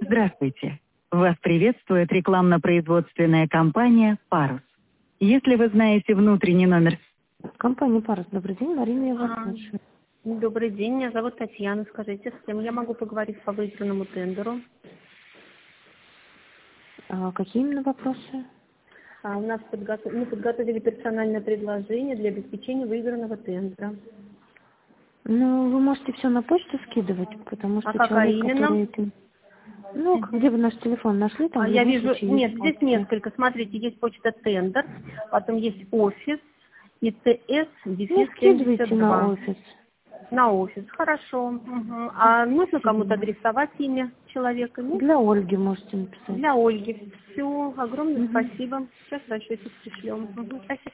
Здравствуйте. Вас приветствует рекламно-производственная компания «Парус». Если вы знаете внутренний номер... Компания «Парус», добрый день, Марина, я вас слушаю. Добрый день, меня зовут Татьяна. Скажите, с кем я могу поговорить по выигранному тендеру? Какие именно вопросы? У нас мы подготовили персональное предложение для обеспечения выигранного тендера. Ну, вы можете все на почту скидывать, потому что какая человек, именно? который этим... Ну, где вы наш телефон нашли, там в Я любом вижу, случае нет, есть здесь почта. несколько. Смотрите, есть почта тендер, потом есть офис, и ТС, Ну, дефис скидывайте 72. на офис. На офис, хорошо. Угу. А нужно кому-то адресовать имя человека, нет? Для Ольги можете написать. Для Ольги. Все, огромное Мгм. спасибо. Сейчас расчетик пришлем. Угу. Спасибо.